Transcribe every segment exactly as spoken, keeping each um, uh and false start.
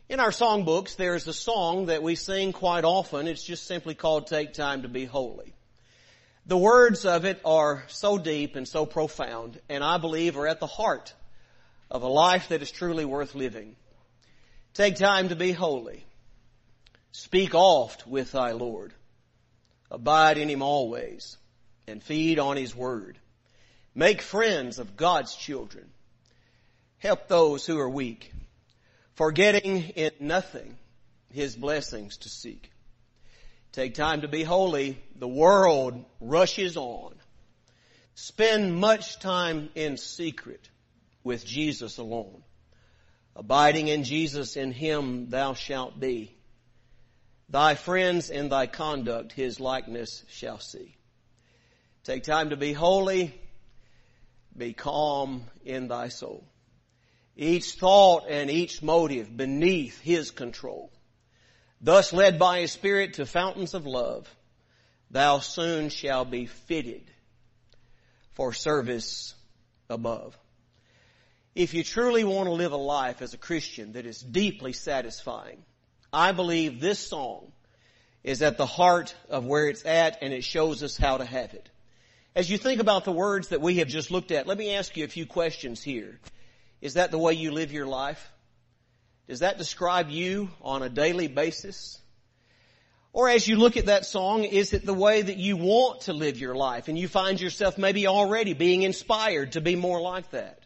In our songbooks, there's a song that we sing quite often. It's just simply called Take Time to Be Holy. The words of it are so deep and so profound, and I believe are at the heart of a life that is truly worth living. Take time to be holy. Speak oft with thy Lord. Abide in Him always, and feed on His Word. Make friends of God's children. Help those who are weak, forgetting in nothing His blessings to seek. Take time to be holy. The world rushes on. Spend much time in secret with Jesus alone. Abiding in Jesus, in Him thou shalt be. Thy friends in thy conduct His likeness shall see. Take time to be holy. Be calm in thy soul. Each thought and each motive beneath His control. Thus led by His Spirit to fountains of love, thou soon shalt be fitted for service above. If you truly want to live a life as a Christian that is deeply satisfying, I believe this song is at the heart of where it's at, and it shows us how to have it. As you think about the words that we have just looked at, let me ask you a few questions here. Is that the way you live your life? Does that describe you on a daily basis? Or as you look at that song, is it the way that you want to live your life and you find yourself maybe already being inspired to be more like that?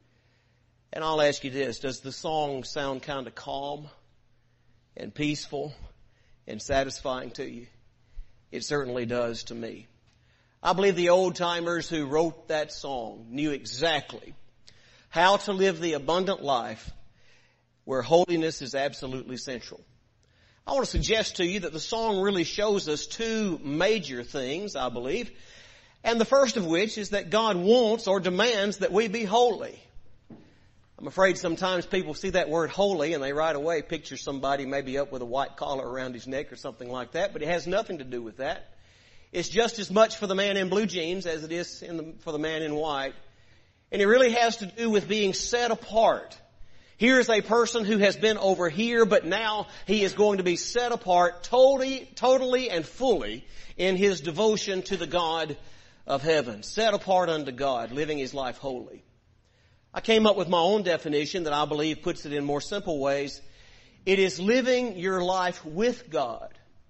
And I'll ask you this, does the song sound kind of calm and peaceful and satisfying to you? It certainly does to me. I believe the old timers who wrote that song knew exactly how to live the abundant life where holiness is absolutely central. I want to suggest to you that the song really shows us two major things, I believe. And the first of which is that God wants or demands that we be holy. I'm afraid sometimes people see that word holy and they right away picture somebody maybe up with a white collar around his neck or something like that, but it has nothing to do with that. It's just as much for the man in blue jeans as it is in the, for the man in white. And it really has to do with being set apart. Here is a person who has been over here, but now he is going to be set apart totally, totally and fully in his devotion to the God of heaven. Set apart unto God, living his life holy. I came up with my own definition that I believe puts it in more simple ways. It is living your life with God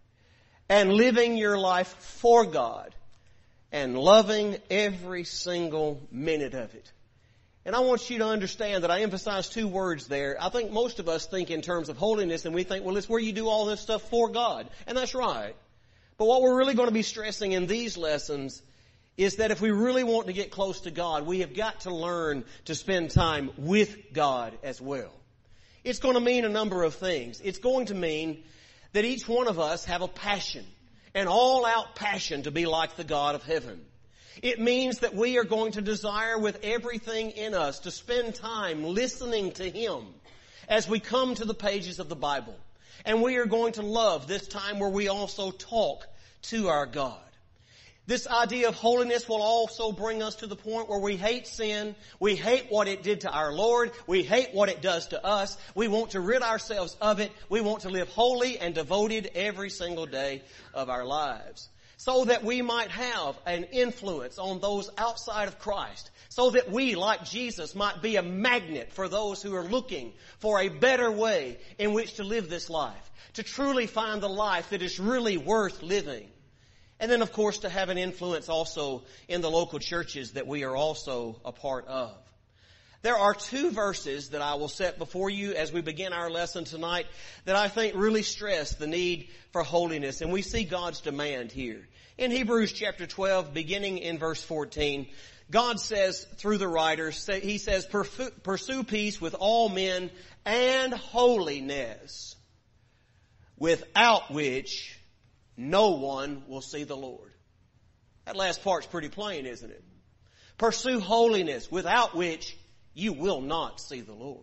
and living your life for God and loving every single minute of it. And I want you to understand that I emphasize two words there. I think most of us think in terms of holiness, and we think, well, it's where you do all this stuff for God. And that's right. But what we're really going to be stressing in these lessons is that if we really want to get close to God, we have got to learn to spend time with God as well. It's going to mean a number of things. It's going to mean that each one of us have a passion, an all-out passion to be like the God of heaven. It means that we are going to desire with everything in us to spend time listening to Him as we come to the pages of the Bible. And we are going to love this time where we also talk to our God. This idea of holiness will also bring us to the point where we hate sin. We hate what it did to our Lord. We hate what it does to us. We want to rid ourselves of it. We want to live holy and devoted every single day of our lives, so that we might have an influence on those outside of Christ, so that we, like Jesus, might be a magnet for those who are looking for a better way in which to live this life, to truly find the life that is really worth living. And then, of course, to have an influence also in the local churches that we are also a part of. There are two verses that I will set before you as we begin our lesson tonight that I think really stress the need for holiness. And we see God's demand here. In Hebrews chapter twelve, beginning in verse fourteen, God says through the writer, He says, pursue peace with all men and holiness, without which no one will see the Lord. That last part's pretty plain, isn't it? Pursue holiness, without which you will not see the Lord.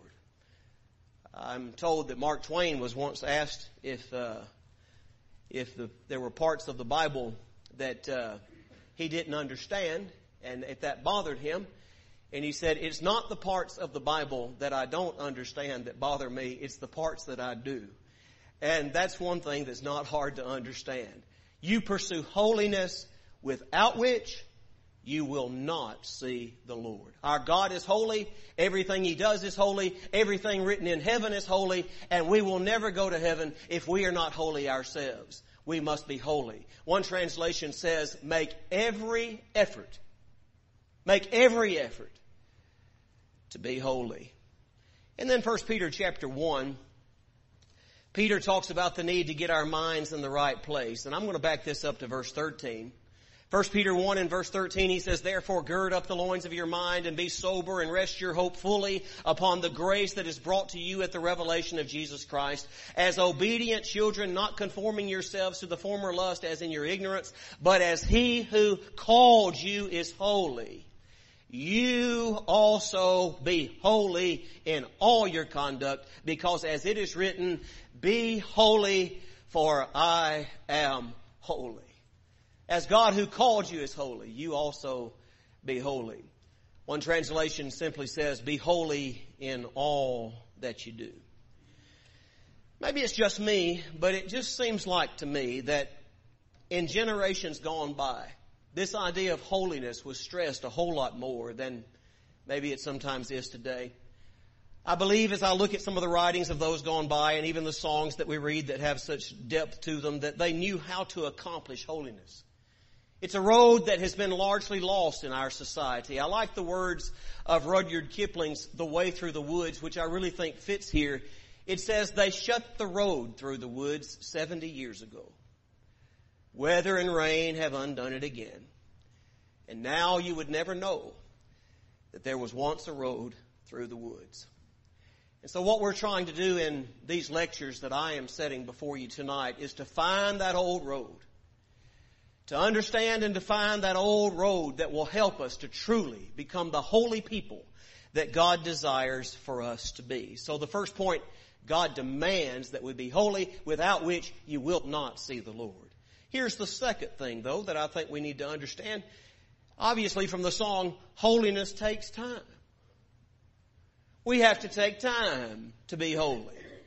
I'm told that Mark Twain was once asked if uh, if the, there were parts of the Bible that uh, he didn't understand, and if that bothered him. And he said, it's not the parts of the Bible that I don't understand that bother me. It's the parts that I do. And that's one thing that's not hard to understand. You pursue holiness, without which you will not see the Lord. Our God is holy. Everything He does is holy. Everything written in heaven is holy. And we will never go to heaven if we are not holy ourselves. We must be holy. One translation says, make every effort. Make every effort to be holy. And then First Peter chapter one, Peter talks about the need to get our minds in the right place. And I'm going to back this up to verse thirteen. First Peter one and verse thirteen, he says, therefore gird up the loins of your mind and be sober and rest your hope fully upon the grace that is brought to you at the revelation of Jesus Christ. As obedient children, not conforming yourselves to the former lust as in your ignorance, but as He who called you is holy, you also be holy in all your conduct, because as it is written, be holy, for I am holy. As God who called you is holy, you also be holy. One translation simply says, be holy in all that you do. Maybe it's just me, but it just seems like to me that in generations gone by, this idea of holiness was stressed a whole lot more than maybe it sometimes is today. I believe as I look at some of the writings of those gone by and even the songs that we read that have such depth to them, that they knew how to accomplish holiness. It's a road that has been largely lost in our society. I like the words of Rudyard Kipling's The Way Through the Woods, which I really think fits here. It says, they shut the road through the woods seventy years ago. Weather and rain have undone it again. And now you would never know that there was once a road through the woods. And so what we're trying to do in these lectures that I am setting before you tonight is to find that old road. To understand and define that old road that will help us to truly become the holy people that God desires for us to be. So the first point, God demands that we be holy, without which you will not see the Lord. Here's the second thing, though, that I think we need to understand. Obviously, from the song, holiness takes time. We have to take time to be holy.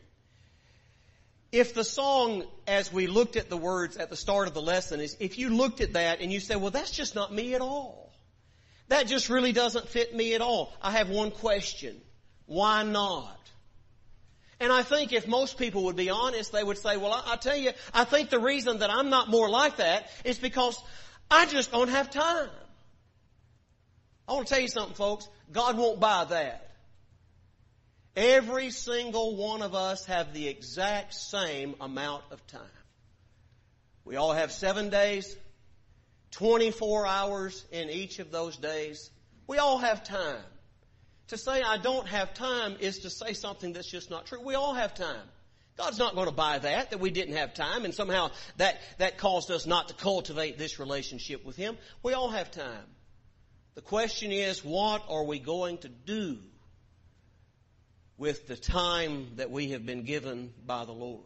If the song, as we looked at the words at the start of the lesson, is if you looked at that and you say, well, that's just not me at all. That just really doesn't fit me at all. I have one question. Why not? And I think if most people would be honest, they would say, well, I, I tell you, I think the reason that I'm not more like that is because I just don't have time. I want to tell you something, folks. God won't buy that. Every single one of us have the exact same amount of time. We all have seven days, twenty-four hours in each of those days. We all have time. To say I don't have time is to say something that's just not true. We all have time. God's not going to buy that, that we didn't have time, and somehow that, that caused us not to cultivate this relationship with Him. We all have time. The question is, what are we going to do with the time that we have been given by the Lord?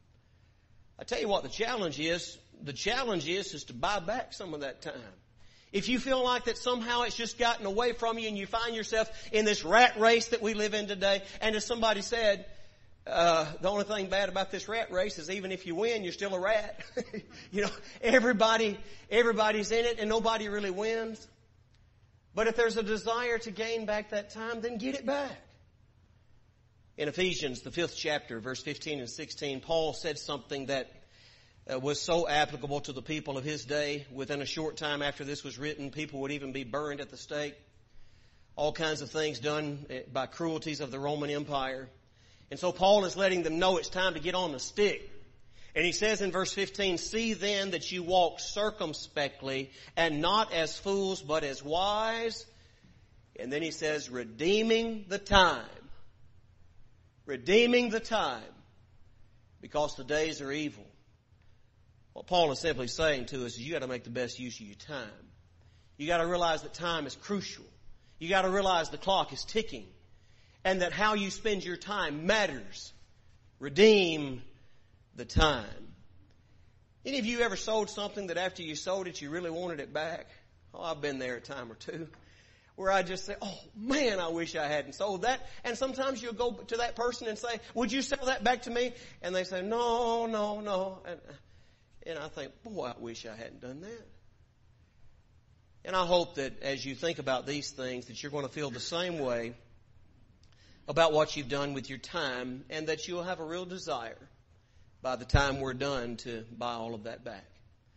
I tell you what the challenge is. The challenge is, is to buy back some of that time. If you feel like that somehow it's just gotten away from you and you find yourself in this rat race that we live in today, and as somebody said, uh, the only thing bad about this rat race is even if you win, you're still a rat. You know, everybody, everybody's in it and nobody really wins. But if there's a desire to gain back that time, then get it back. In Ephesians, the fifth chapter, verse fifteen and sixteen, Paul said something that uh, was so applicable to the people of his day. Within a short time after this was written, people would even be burned at the stake. All kinds of things done by cruelties of the Roman Empire. And so Paul is letting them know it's time to get on the stick. And he says in verse fifteen, see then that you walk circumspectly, and not as fools, but as wise. And then he says, redeeming the time. Redeeming the time, because the days are evil. What Paul is simply saying to us is you got to make the best use of your time. You got to realize that time is crucial. You got to realize the clock is ticking, and that how you spend your time matters. Redeem the time. Any of you ever sold something that after you sold it, you really wanted it back? Oh, I've been there a time or two. where I just say, oh man, I wish I hadn't sold that. And sometimes you'll go to that person and say, would you sell that back to me? And they say, no, no, no. And, and I think, boy, I wish I hadn't done that. And I hope that as you think about these things, that you're going to feel the same way about what you've done with your time, and that you'll have a real desire by the time we're done to buy all of that back.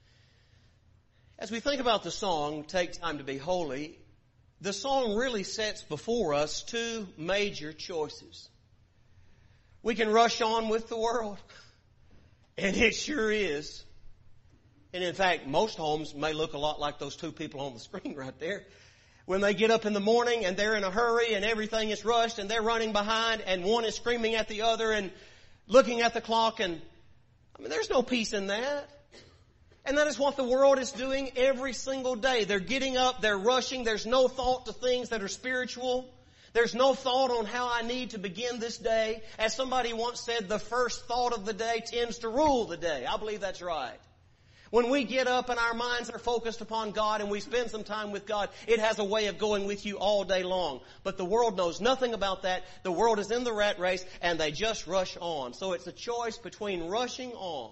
As we think about the song, Take Time to Be Holy, the song really sets before us two major choices. We can rush on with the world, and it sure is. And in fact, most homes may look a lot like those two people on the screen right there. When they get up in the morning and they're in a hurry and everything is rushed and they're running behind and one is screaming at the other and looking at the clock, and I mean, there's no peace in that. And that is what the world is doing every single day. They're getting up, they're rushing, there's no thought to things that are spiritual. There's no thought on how I need to begin this day. As somebody once said, the first thought of the day tends to rule the day. I believe that's right. When we get up and our minds are focused upon God and we spend some time with God, it has a way of going with you all day long. But the world knows nothing about that. The world is in the rat race and they just rush on. So it's a choice between rushing on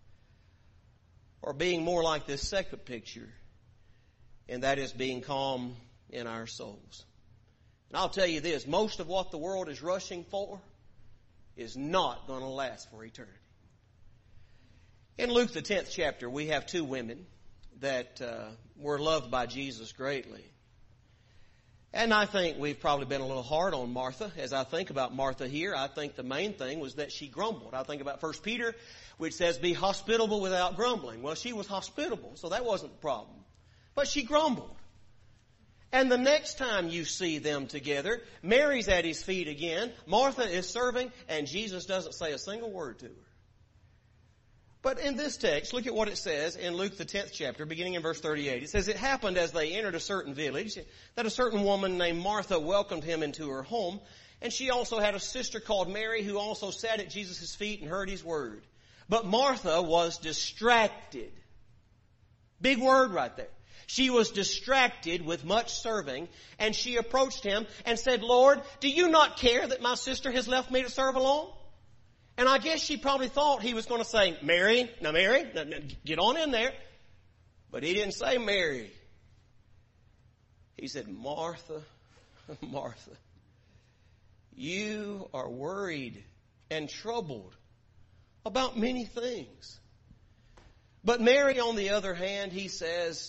or being more like this second picture, and that is being calm in our souls. And I'll tell you this, most of what the world is rushing for is not going to last for eternity. In Luke the tenth chapter, we have two women that uh, were loved by Jesus greatly. And I think we've probably been a little hard on Martha. As I think about Martha here, I think the main thing was that she grumbled. I think about First Peter, which says, be hospitable without grumbling. Well, she was hospitable, so that wasn't the problem. But she grumbled. And the next time you see them together, Mary's at his feet again, Martha is serving, and Jesus doesn't say a single word to her. But in this text, look at what it says in Luke the tenth chapter, beginning in verse thirty-eight. It says, it happened as they entered a certain village that a certain woman named Martha welcomed him into her home. And she also had a sister called Mary who also sat at Jesus' feet and heard his word. But Martha was distracted. Big word right there. She was distracted with much serving, and she approached him and said, Lord, do you not care that my sister has left me to serve alone? And I guess she probably thought he was going to say, Mary, now Mary, now, now, get on in there. But he didn't say Mary. He said, Martha, Martha, you are worried and troubled about many things. But Mary, on the other hand, he says,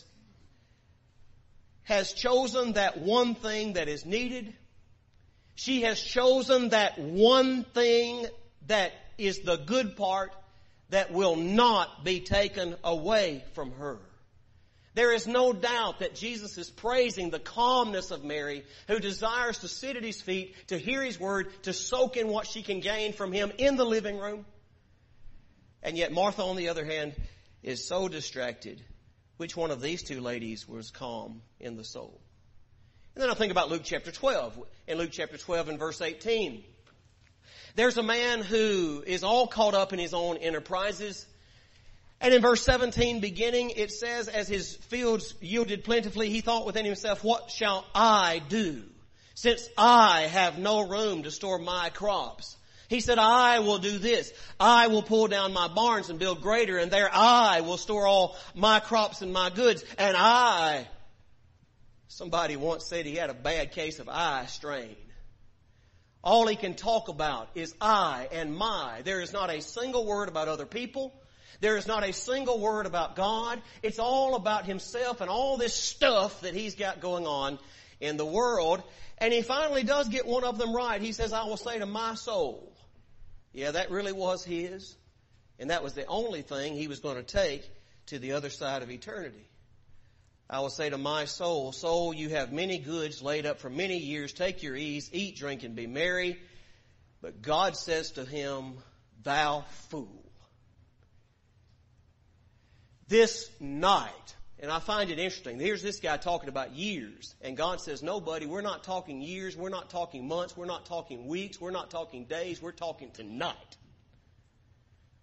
has chosen that one thing that is needed. She has chosen that one thing that is the good part that will not be taken away from her. There is no doubt that Jesus is praising the calmness of Mary, who desires to sit at his feet, to hear his word, to soak in what she can gain from him in the living room. And yet Martha, on the other hand, is so distracted. Which one of these two ladies was calm in the soul? And then I think about Luke chapter twelve. In Luke chapter twelve and verse eighteen. There's a man who is all caught up in his own enterprises. And in verse seventeen beginning, it says, as his fields yielded plentifully, he thought within himself, what shall I do, since I have no room to store my crops? He said, I will do this. I will pull down my barns and build greater, and there I will store all my crops and my goods. And I, somebody once said he had a bad case of eye strain. All he can talk about is I and my. There is not a single word about other people. There is not a single word about God. It's all about himself and all this stuff that he's got going on in the world. And he finally does get one of them right. He says, I will say to my soul. Yeah, that really was his. And that was the only thing he was going to take to the other side of eternity. I will say to my soul, soul, you have many goods laid up for many years. Take your ease, eat, drink, and be merry. But God says to him, thou fool. This night, and I find it interesting, here's this guy talking about years. And God says, no, buddy, we're not talking years. We're not talking months. We're not talking weeks. We're not talking days. We're talking tonight.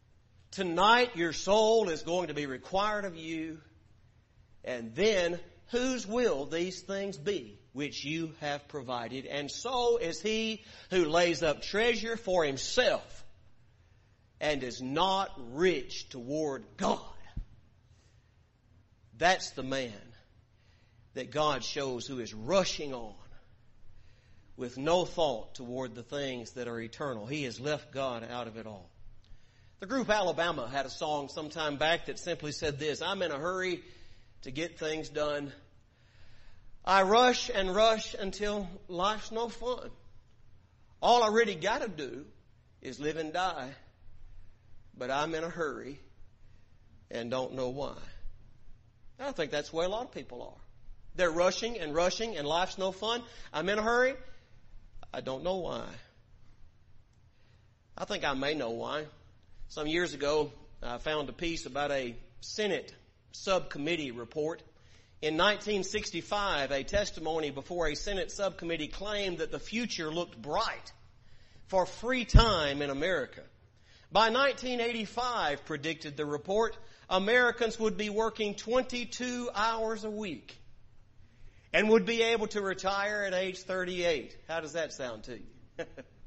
Tonight, your soul is going to be required of you. And then whose will these things be which you have provided? And so is he who lays up treasure for himself and is not rich toward God. That's the man that God shows who is rushing on with no thought toward the things that are eternal. He has left God out of it all. The group Alabama had a song some time back that simply said this: I'm in a hurry to get things done. I rush and rush until life's no fun. All I really got to do is live and die, but I'm in a hurry and don't know why. I think that's the way a lot of people are. They're rushing and rushing and life's no fun. I'm in a hurry. I don't know why. I think I may know why. Some years ago, I found a piece about a Senate subcommittee report. In nineteen sixty-five, a testimony before a Senate subcommittee claimed that the future looked bright for free time in America. By nineteen eighty-five, predicted the report, Americans would be working twenty-two hours a week and would be able to retire at age thirty-eight. How does that sound to you?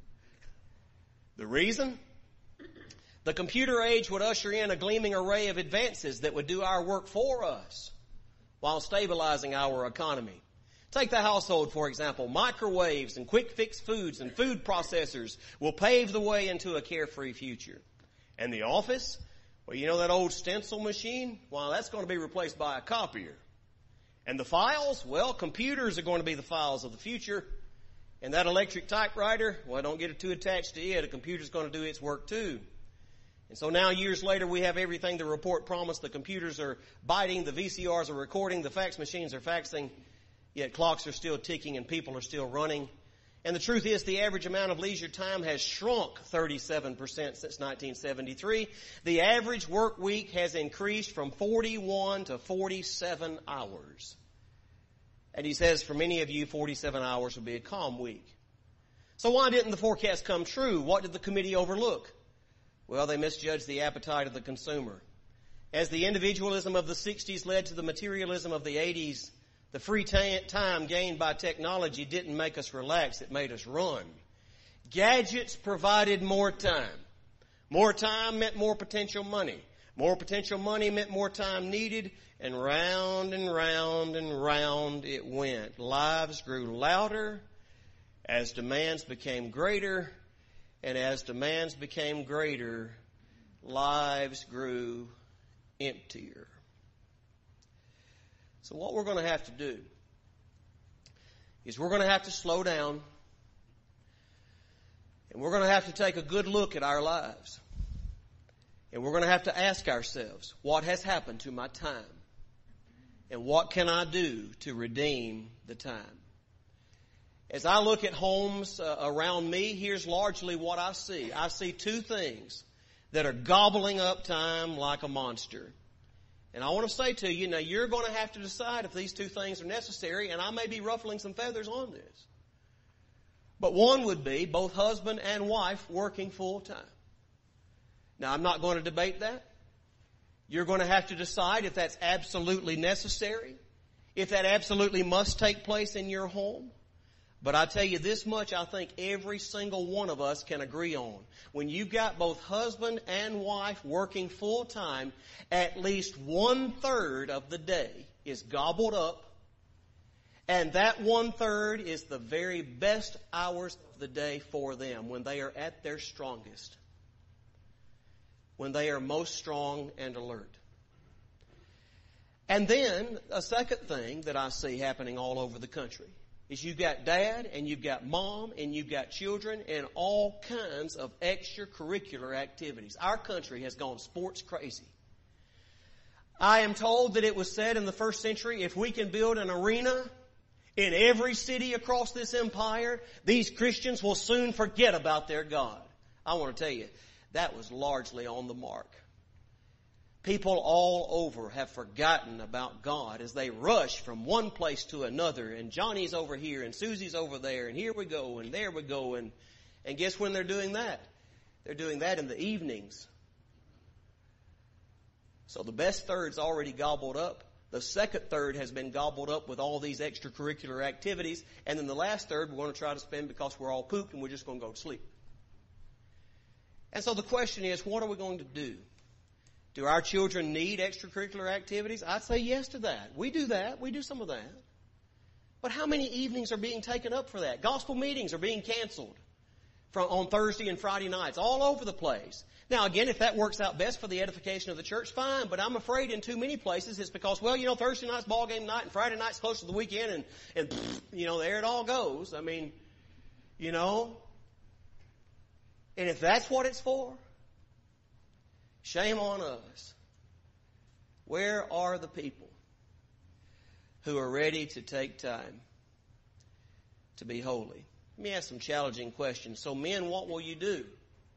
The reason? The computer age would usher in a gleaming array of advances that would do our work for us while stabilizing our economy. Take the household, for example. Microwaves and quick fix foods and food processors will pave the way into a carefree future. And the office? Well, you know that old stencil machine? Well, that's going to be replaced by a copier. And the files? Well, computers are going to be the files of the future. And that electric typewriter? Well, don't get it too attached to it. A computer's going to do its work too. And so now, years later, we have everything the report promised. The computers are biting, the V C Rs are recording, the fax machines are faxing, yet clocks are still ticking and people are still running. And the truth is, the average amount of leisure time has shrunk thirty-seven percent since nineteen seventy-three. The average work week has increased from forty-one to forty-seven hours. And he says, for many of you, forty-seven hours will be a calm week. So why didn't the forecast come true? What did the committee overlook? Well, they misjudged the appetite of the consumer. As the individualism of the sixties led to the materialism of the eighties, the free ta- time gained by technology didn't make us relax, it made us run. Gadgets provided more time. More time meant more potential money. More potential money meant more time needed, and round and round and round it went. Lives grew louder as demands became greater. And as demands became greater, lives grew emptier. So what we're going to have to do is we're going to have to slow down, and we're going to have to take a good look at our lives. And we're going to have to ask ourselves, what has happened to my time? And what can I do to redeem the time? As I look at homes uh, around me, here's largely what I see. I see two things that are gobbling up time like a monster. And I want to say to you, now you're going to have to decide if these two things are necessary, and I may be ruffling some feathers on this. But one would be both husband and wife working full time. Now, I'm not going to debate that. You're going to have to decide if that's absolutely necessary, if that absolutely must take place in your home. But I tell you this much, I think every single one of us can agree on. When you've got both husband and wife working full time, at least one third of the day is gobbled up. And that one third is the very best hours of the day for them, when they are at their strongest. When they are most strong and alert. And then a second thing that I see happening all over the country is you've got dad and you've got mom and you've got children and all kinds of extracurricular activities. Our country has gone sports crazy. I am told that it was said in the first century, if we can build an arena in every city across this empire, these Christians will soon forget about their God. I want to tell you, that was largely on the mark. People all over have forgotten about God as they rush from one place to another, and Johnny's over here and Susie's over there, and here we go and there we go. And, and guess when they're doing that? They're doing that in the evenings. So the best third's already gobbled up. The second third has been gobbled up with all these extracurricular activities. And then the last third we're going to try to spend because we're all pooped and we're just going to go to sleep. And so the question is, what are we going to do? Do our children need extracurricular activities? I'd say yes to that. We do that. We do some of that. But how many evenings are being taken up for that? Gospel meetings are being canceled from on Thursday and Friday nights all over the place. Now again, if that works out best for the edification of the church, fine. But I'm afraid in too many places it's because, well, you know, Thursday night's ball game night and Friday night's close to the weekend and, and pfft, you know, there it all goes. I mean, you know, and if that's what it's for, shame on us. Where are the people who are ready to take time to be holy? Let me ask some challenging questions. So men, what will you do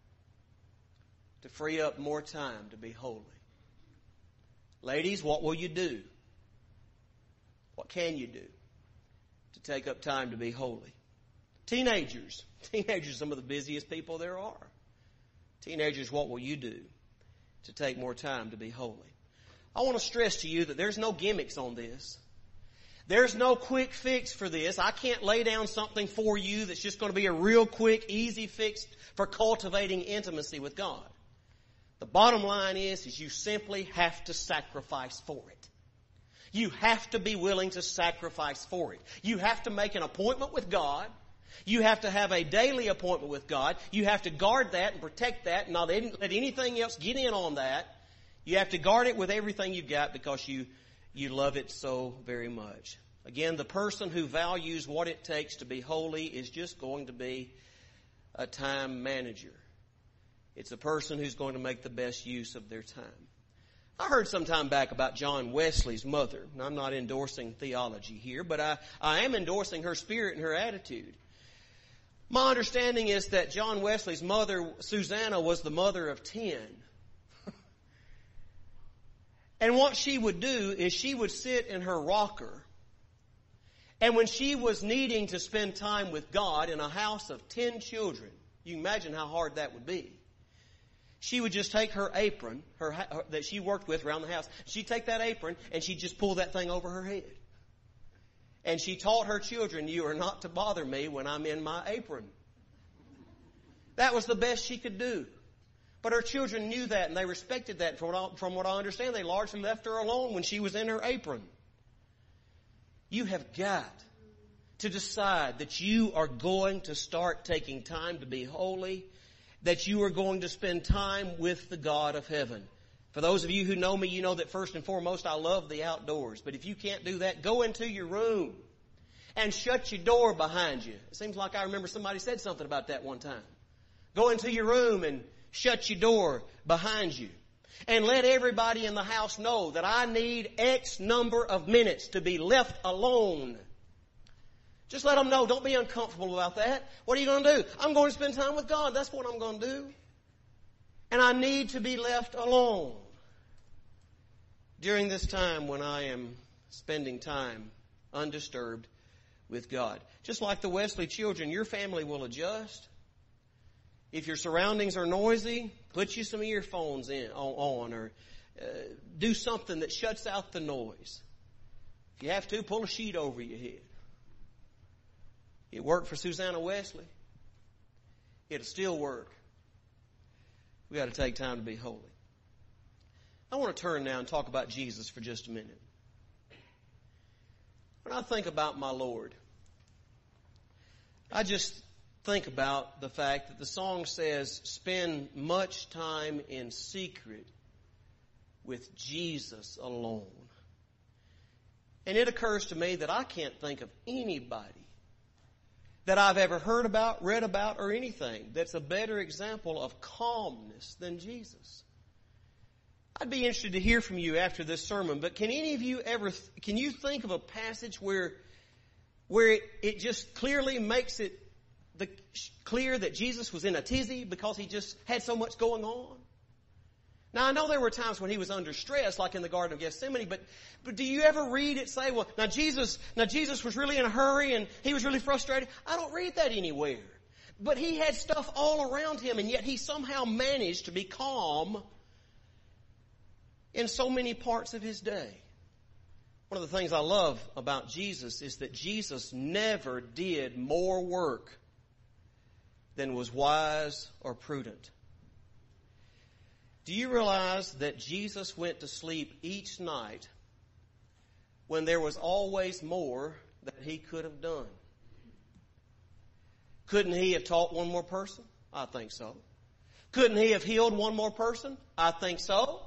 to free up more time to be holy? Ladies, what will you do? What can you do to take up time to be holy? Teenagers. Teenagers are some of the busiest people there are. Teenagers, what will you do to take more time to be holy? I want to stress to you that there's no gimmicks on this. There's no quick fix for this. I can't lay down something for you that's just going to be a real quick, easy fix for cultivating intimacy with God. The bottom line is, is you simply have to sacrifice for it. You have to be willing to sacrifice for it. You have to make an appointment with God. You have to have a daily appointment with God. You have to guard that and protect that and not let anything else get in on that. You have to guard it with everything you've got because you You love it so very much. Again, the person who values what it takes to be holy is just going to be a time manager. It's a person who's going to make the best use of their time. I heard some time back about John Wesley's mother. Now, I'm not endorsing theology here, but I, I am endorsing her spirit and her attitude. My understanding is that John Wesley's mother, Susanna, was the mother of ten. And what she would do is she would sit in her rocker. And when she was needing to spend time with God in a house of ten children, you can imagine how hard that would be. She would just take her apron her, her that she worked with around the house. She'd take that apron and she'd just pull that thing over her head. And she taught her children, you are not to bother me when I'm in my apron. That was the best she could do. But her children knew that and they respected that. From what I, from what I understand, they largely left her alone when she was in her apron. You have got to decide that you are going to start taking time to be holy, that you are going to spend time with the God of heaven. For those of you who know me, you know that first and foremost, I love the outdoors. But if you can't do that, go into your room and shut your door behind you. It seems like I remember somebody said something about that one time. Go into your room and shut your door behind you. And let everybody in the house know that I need X number of minutes to be left alone. Just let them know. Don't be uncomfortable about that. What are you going to do? I'm going to spend time with God. That's what I'm going to do. And I need to be left alone during this time when I am spending time undisturbed with God. Just like the Wesley children, your family will adjust. If your surroundings are noisy, put you some earphones in on, on or uh, do something that shuts out the noise. If you have to, pull a sheet over your head. It worked for Susanna Wesley. It'll still work. We've got to take time to be holy. I want to turn now and talk about Jesus for just a minute. When I think about my Lord, I just think about the fact that the song says, spend much time in secret with Jesus alone. And it occurs to me that I can't think of anybody that I've ever heard about, read about, or anything that's a better example of calmness than Jesus. I'd be interested to hear from you after this sermon, but can any of you ever, can you think of a passage where, where it, it just clearly makes it the, clear that Jesus was in a tizzy because he just had so much going on? Now, I know there were times when he was under stress, like in the Garden of Gethsemane, but, but do you ever read it say, well, now Jesus, now Jesus was really in a hurry and he was really frustrated? I don't read that anywhere. But he had stuff all around him, and yet he somehow managed to be calm in so many parts of his day. One of the things I love about Jesus is that Jesus never did more work than was wise or prudent. Do you realize that Jesus went to sleep each night when there was always more that he could have done? Couldn't he have taught one more person? I think so. Couldn't he have healed one more person? I think so.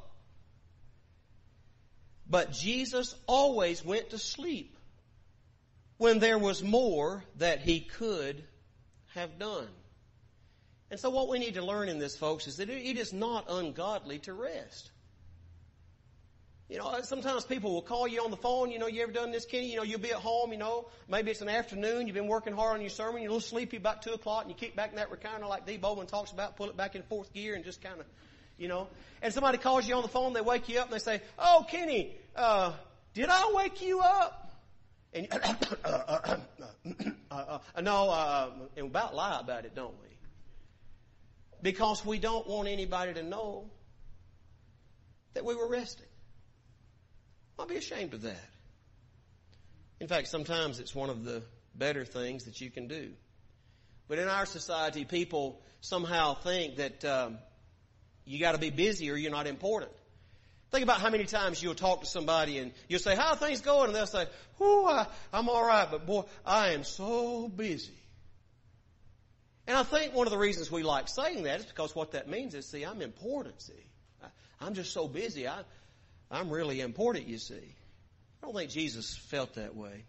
But Jesus always went to sleep when there was more that he could have done. And so what we need to learn in this, folks, is that it is not ungodly to rest. You know, sometimes people will call you on the phone. You know, you ever done this, Kenny? You know, you'll be at home, you know, maybe it's an afternoon. You've been working hard on your sermon. You're a little sleepy about two o'clock, and you kick back in that recliner like Dee Bowman talks about, pull it back in fourth gear and just kind of, you know. And somebody calls you on the phone. They wake you up, and they say, oh, Kenny, uh, did I wake you up? And uh, uh, uh, uh, no, uh, and we about lie about it, don't we? Because we don't want anybody to know that we were resting. I'll be ashamed of that. In fact, sometimes it's one of the better things that you can do. But in our society, people somehow think that um, you got to be busy or you're not important. Think about how many times you'll talk to somebody and you'll say, how are things going? And they'll say, whoo, I, I'm all right, but boy, I am so busy. And I think one of the reasons we like saying that is because what that means is, see, I'm important, see. I, I'm just so busy. I, I'm really important, you see. I don't think Jesus felt that way.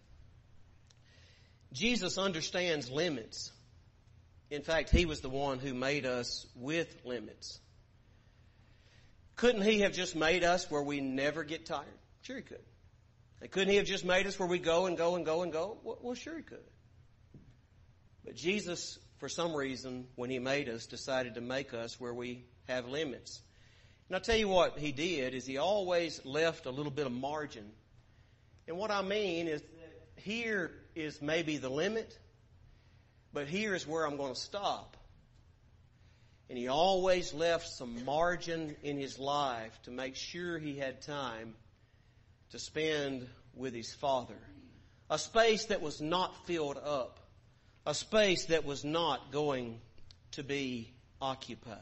Jesus understands limits. In fact, he was the one who made us with limits. Couldn't he have just made us where we never get tired? Sure he could. And couldn't he have just made us where we go and go and go and go? Well, well, sure he could. But Jesus, for some reason, when he made us, decided to make us where we have limits. And I'll tell you what he did is he always left a little bit of margin. And what I mean is that here is maybe the limit, but here is where I'm going to stop. And he always left some margin in his life to make sure he had time to spend with his Father. A space that was not filled up. A space that was not going to be occupied.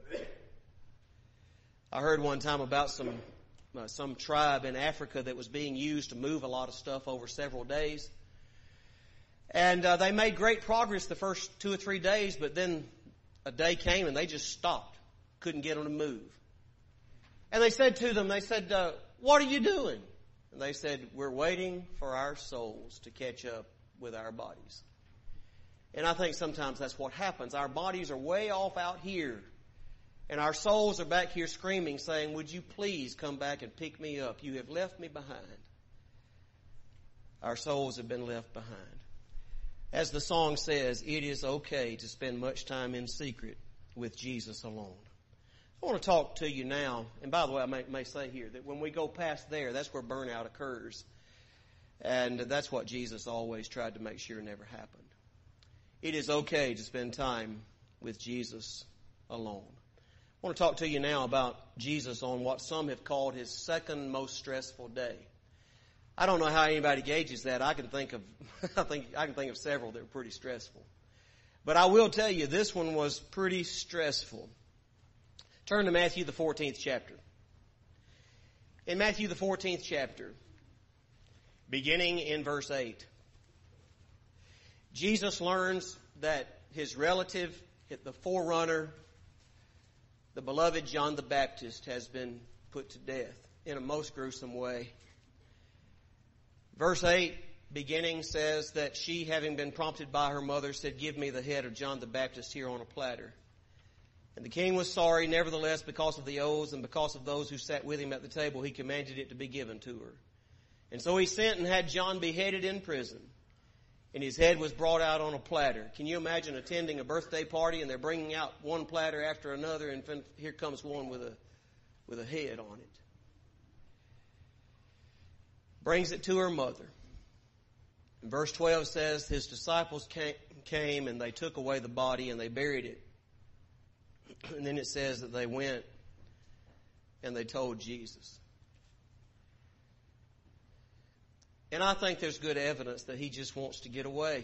I heard one time about some uh, some tribe in Africa that was being used to move a lot of stuff over several days. And uh, they made great progress the first two or three days, but then a day came and they just stopped. Couldn't get them to move. And they said to them, they said, uh, what are you doing? And they said, we're waiting for our souls to catch up with our bodies. And I think sometimes that's what happens. Our bodies are way off out here. And our souls are back here screaming, saying, would you please come back and pick me up? You have left me behind. Our souls have been left behind. As the song says, it is okay to spend much time in secret with Jesus alone. I want to talk to you now. And by the way, I may, may say here that when we go past there, that's where burnout occurs. And that's what Jesus always tried to make sure never happened. It is okay to spend time with Jesus alone. I want to talk to you now about Jesus on what some have called his second most stressful day. I don't know how anybody gauges that. I can think of, I think I can think of several that were pretty stressful. But I will tell you, this one was pretty stressful. Turn to Matthew the fourteenth chapter. In Matthew the fourteenth chapter, beginning in verse eight, Jesus learns that his relative, the forerunner, the beloved John the Baptist, has been put to death in a most gruesome way. Verse eight, beginning, says that she, having been prompted by her mother, said, give me the head of John the Baptist here on a platter. And the king was sorry, nevertheless, because of the oaths and because of those who sat with him at the table, he commanded it to be given to her. And so he sent and had John beheaded in prison. And his head was brought out on a platter. Can you imagine attending a birthday party and they're bringing out one platter after another, and here comes one with a with a head on it. Brings it to her mother. And verse twelve says, his disciples came and they took away the body and they buried it. And then it says that they went and they told Jesus. And I think there's good evidence that he just wants to get away.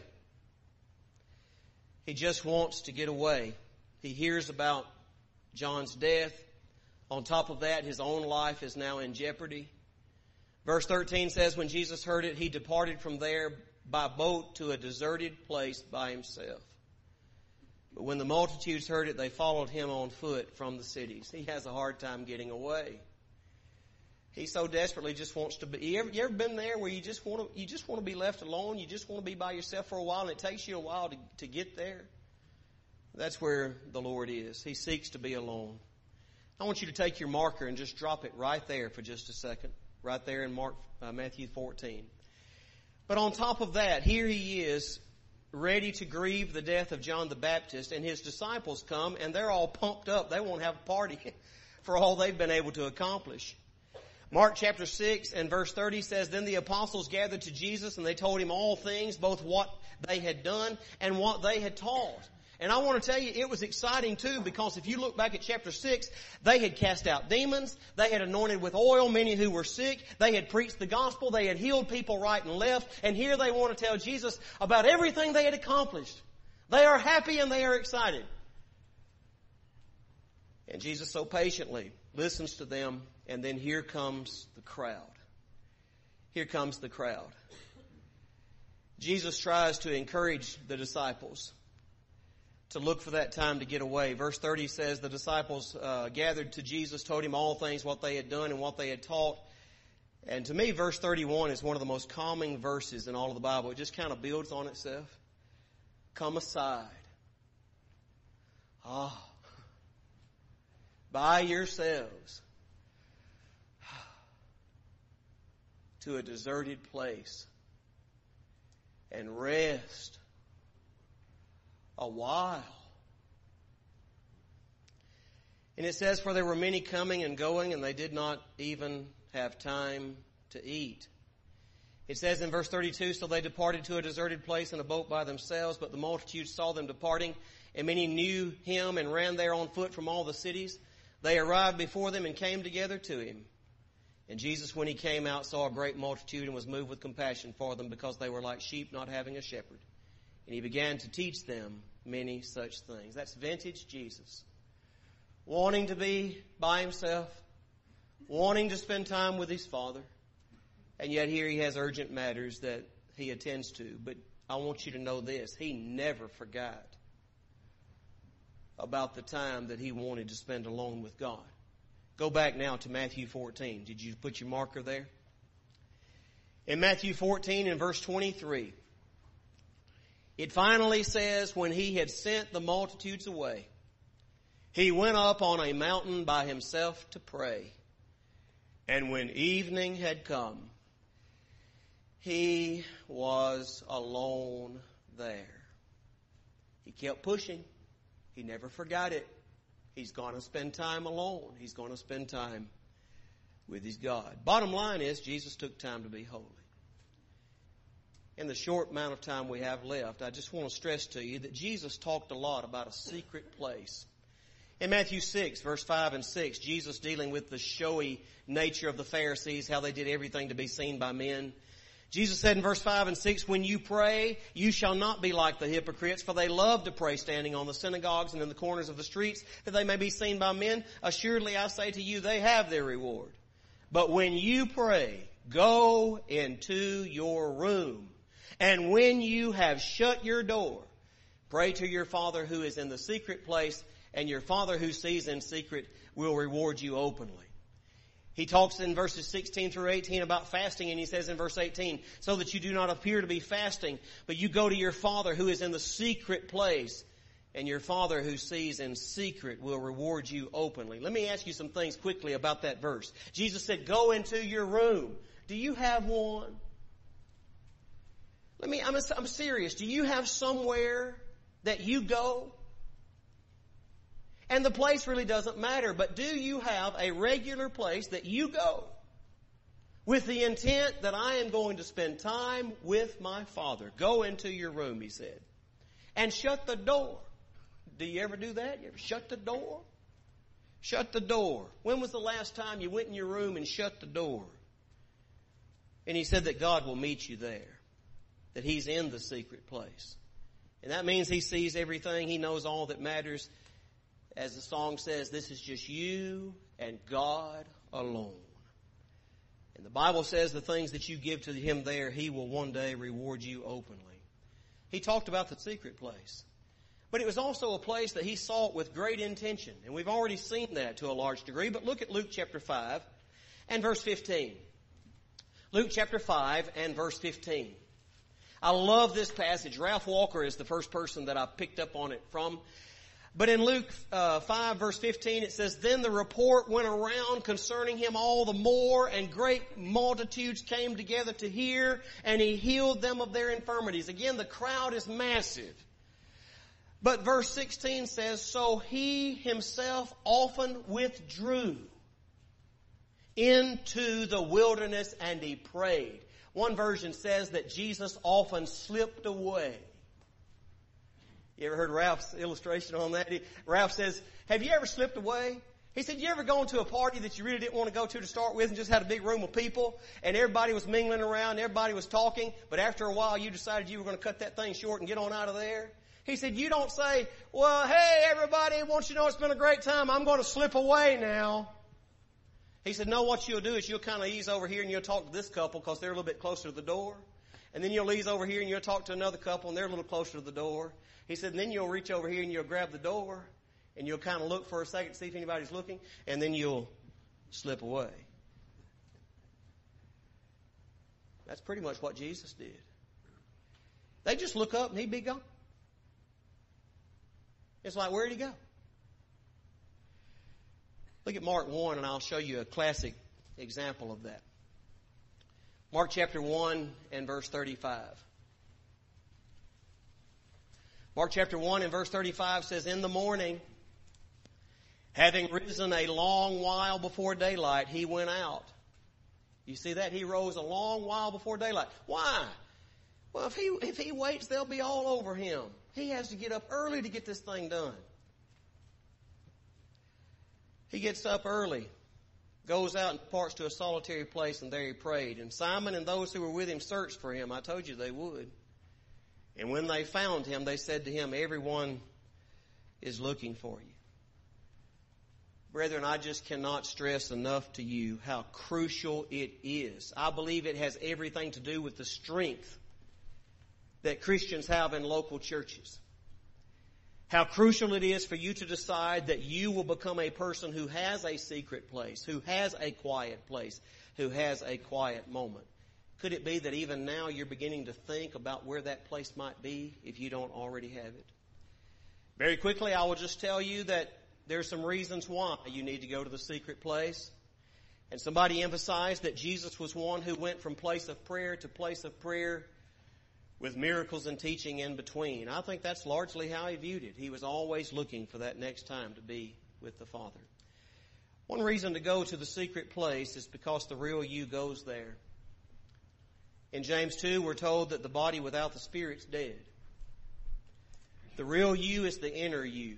He just wants to get away. He hears about John's death. On top of that, his own life is now in jeopardy. Verse thirteen says, when Jesus heard it, he departed from there by boat to a deserted place by himself. But when the multitudes heard it, they followed him on foot from the cities. He has a hard time getting away. He so desperately just wants to be. You ever, you ever been there where you just want to, you just want to be left alone? You just want to be by yourself for a while, and it takes you a while to, to get there? That's where the Lord is. He seeks to be alone. I want you to take your marker and just drop it right there for just a second. Right there in Mark, uh, Matthew fourteen. But on top of that, here he is, ready to grieve the death of John the Baptist, and his disciples come, and they're all pumped up. They won't have a party for all they've been able to accomplish. Mark chapter six and verse thirty says, then the apostles gathered to Jesus, and they told him all things, both what they had done and what they had taught. And I want to tell you, it was exciting too, because if you look back at chapter six, they had cast out demons, they had anointed with oil many who were sick, they had preached the gospel, they had healed people right and left, and here they want to tell Jesus about everything they had accomplished. They are happy and they are excited. And Jesus so patiently listens to them, and then here comes the crowd. Here comes the crowd. Jesus tries to encourage the disciples to look for that time to get away. Verse thirty says the disciples uh, gathered to Jesus, told him all things, what they had done and what they had taught. And to me, verse thirty-one is one of the most calming verses in all of the Bible. It just kind of builds on itself. Come aside. Ah. By yourselves to a deserted place and rest a while. And it says, for there were many coming and going, and they did not even have time to eat. It says in verse thirty-two, so they departed to a deserted place in a boat by themselves, but the multitude saw them departing, and many knew him and ran there on foot from all the cities. They arrived before them and came together to him. And Jesus, when he came out, saw a great multitude and was moved with compassion for them, because they were like sheep not having a shepherd. And he began to teach them many such things. That's vintage Jesus. Wanting to be by himself, wanting to spend time with his Father, and yet here he has urgent matters that he attends to. But I want you to know this, he never forgot about the time that he wanted to spend alone with God. Go back now to Matthew fourteen. Did you put your marker there? In Matthew fourteen and verse twenty-three, it finally says, when he had sent the multitudes away, he went up on a mountain by himself to pray. And when evening had come, he was alone there. He kept pushing. He never forgot it. He's going to spend time alone. He's going to spend time with his God. Bottom line is, Jesus took time to be holy. In the short amount of time we have left, I just want to stress to you that Jesus talked a lot about a secret place. In Matthew six, verse five and six, Jesus dealing with the showy nature of the Pharisees, how they did everything to be seen by men. Jesus said in verse five and six, when you pray, you shall not be like the hypocrites, for they love to pray standing on the synagogues and in the corners of the streets, that they may be seen by men. Assuredly, I say to you, they have their reward. But when you pray, go into your room, and when you have shut your door, pray to your Father who is in the secret place, and your Father who sees in secret will reward you openly. He talks in verses sixteen through eighteen about fasting, and he says in verse eighteen, so that you do not appear to be fasting, but you go to your Father who is in the secret place, and your Father who sees in secret will reward you openly. Let me ask you some things quickly about that verse. Jesus said, go into your room. Do you have one? Let me, I'm, I'm serious. Do you have somewhere that you go? And the place really doesn't matter, but do you have a regular place that you go with the intent that I am going to spend time with my Father? Go into your room, he said, and shut the door. Do you ever do that? You ever shut the door? Shut the door. When was the last time you went in your room and shut the door? And he said that God will meet you there, that he's in the secret place. And that means he sees everything. He knows all that matters. As the song says, this is just you and God alone. And the Bible says the things that you give to him there, he will one day reward you openly. He talked about the secret place. But it was also a place that he sought with great intention. And we've already seen that to a large degree. But look at Luke chapter five and verse fifteen. Luke chapter five and verse fifteen. I love this passage. Ralph Walker is the first person that I picked up on it from. But in Luke uh, five verse fifteen it says, then the report went around concerning him all the more, and great multitudes came together to hear, and he healed them of their infirmities. Again, the crowd is massive. But verse sixteen says, so he himself often withdrew into the wilderness and he prayed. One version says that Jesus often slipped away. You ever heard Ralph's illustration on that? He, Ralph says, have you ever slipped away? He said, you ever gone to a party that you really didn't want to go to to start with and just had a big room of people and everybody was mingling around, everybody was talking, but after a while you decided you were going to cut that thing short and get on out of there? He said, you don't say, well, hey, everybody, I want you to know it's been a great time. I'm going to slip away now. He said, no, what you'll do is you'll kind of ease over here and you'll talk to this couple because they're a little bit closer to the door. And then you'll ease over here and you'll talk to another couple and they're a little closer to the door. He said, and then you'll reach over here and you'll grab the door and you'll kind of look for a second to see if anybody's looking, and then you'll slip away. That's pretty much what Jesus did. They just look up and he'd be gone. It's like, where'd he go? Look at Mark one and I'll show you a classic example of that. Mark chapter one and verse thirty-five. Mark chapter one and verse thirty-five says, in the morning, having risen a long while before daylight, he went out. You see that? He rose a long while before daylight. Why? Well, if he, if he waits, they'll be all over him. He has to get up early to get this thing done. He gets up early, goes out and departs to a solitary place, and there he prayed. And Simon and those who were with him searched for him. I told you they would. And when they found him, they said to him, everyone is looking for you. Brethren, I just cannot stress enough to you how crucial it is. I believe it has everything to do with the strength that Christians have in local churches. How crucial it is for you to decide that you will become a person who has a secret place, who has a quiet place, who has a quiet moment. Could it be that even now you're beginning to think about where that place might be if you don't already have it? Very quickly, I will just tell you that there's some reasons why you need to go to the secret place. And somebody emphasized that Jesus was one who went from place of prayer to place of prayer with miracles and teaching in between. I think that's largely how he viewed it. He was always looking for that next time to be with the Father. One reason to go to the secret place is because the real you goes there. In James two, we're told that the body without the spirit's dead. The real you is the inner you.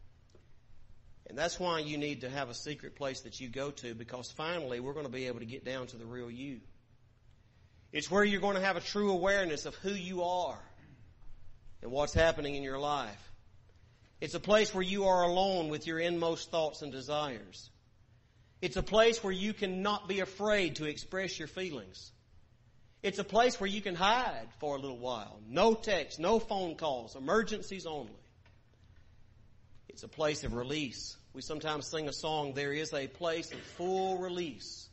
And that's why you need to have a secret place that you go to, because finally we're going to be able to get down to the real you. It's where you're going to have a true awareness of who you are and what's happening in your life. It's a place where you are alone with your inmost thoughts and desires. It's a place where you cannot be afraid to express your feelings. It's a place where you can hide for a little while. No text, no phone calls, emergencies only. It's a place of release. We sometimes sing a song, there is a place of full release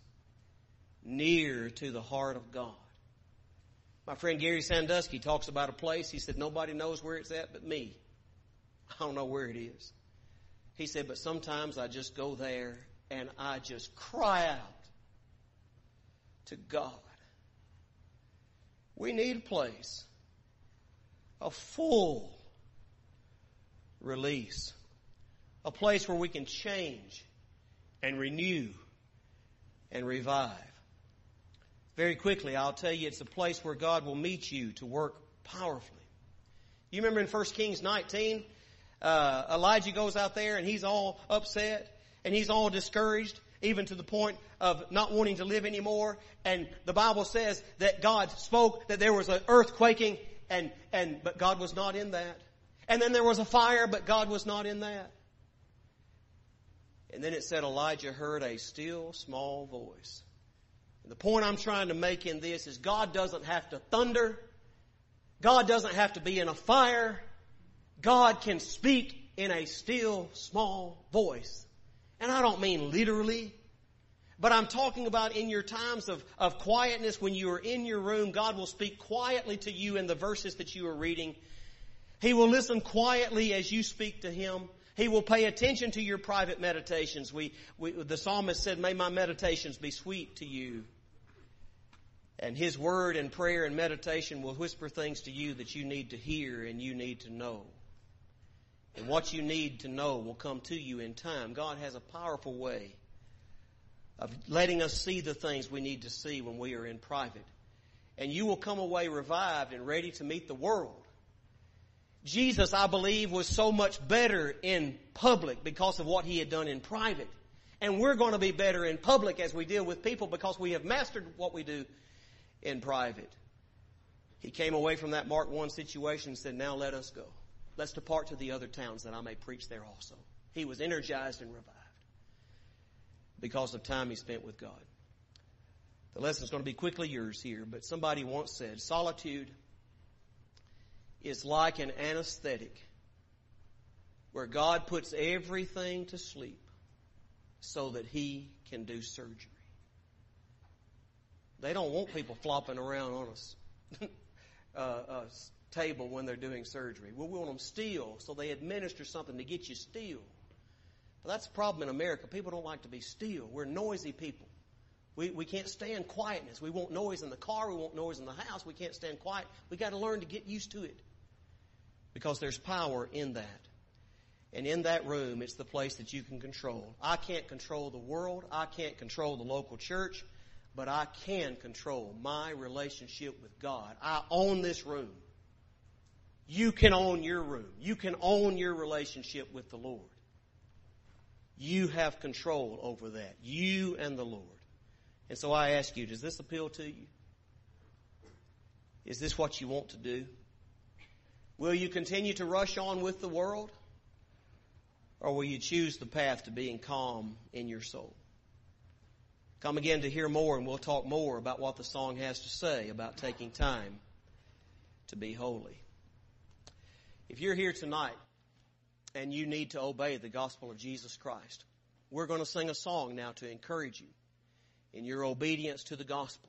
near to the heart of God. My friend Gary Sandusky talks about a place. He said, nobody knows where it's at but me. I don't know where it is. He said, but sometimes I just go there and I just cry out to God. We need a place of full release. A place where we can change and renew and revive. Very quickly, I'll tell you, it's a place where God will meet you to work powerfully. You remember in First Kings nineteen, uh, Elijah goes out there and he's all upset and he's all discouraged. even to the point of not wanting to live anymore. And the Bible says that God spoke, that there was an earthquaking, and, and, but God was not in that. And then there was a fire, but God was not in that. And then it said Elijah heard a still small voice. And the point I'm trying to make in this is God doesn't have to thunder. God doesn't have to be in a fire. God can speak in a still small voice. And I don't mean literally, but I'm talking about in your times of, of quietness, when you are in your room, God will speak quietly to you in the verses that you are reading. He will listen quietly as you speak to Him. He will pay attention to your private meditations. We, we, the psalmist said, may my meditations be sweet to you. And His word and prayer and meditation will whisper things to you that you need to hear and you need to know. And what you need to know will come to you in time. God has a powerful way of letting us see the things we need to see when we are in private. And you will come away revived and ready to meet the world. Jesus, I believe, was so much better in public because of what He had done in private. And we're going to be better in public as we deal with people because we have mastered what we do in private. He came away from that Mark one situation and said, now let us go. Let's depart to the other towns that I may preach there also. He was energized and revived because of time he spent with God. The lesson's going to be quickly yours here, but somebody once said, solitude is like an anesthetic where God puts everything to sleep so that He can do surgery. They don't want people flopping around on a, uh, a table when they're doing surgery. We want them still, so they administer something to get you still. But that's the problem in America. People don't like to be still. We're noisy people. We, we can't stand quietness. We want noise in the car. We want noise in the house. We can't stand quiet. We got to learn to get used to it because there's power in that. And in that room, it's the place that you can control. I can't control the world. I can't control the local church. But I can control my relationship with God. I own this room. You can own your room. You can own your relationship with the Lord. You have control over that. You and the Lord. And so I ask you, does this appeal to you? Is this what you want to do? Will you continue to rush on with the world? Or will you choose the path to being calm in your soul? Come again to hear more, and we'll talk more about what the song has to say about taking time to be holy. If you're here tonight and you need to obey the gospel of Jesus Christ, we're going to sing a song now to encourage you in your obedience to the gospel.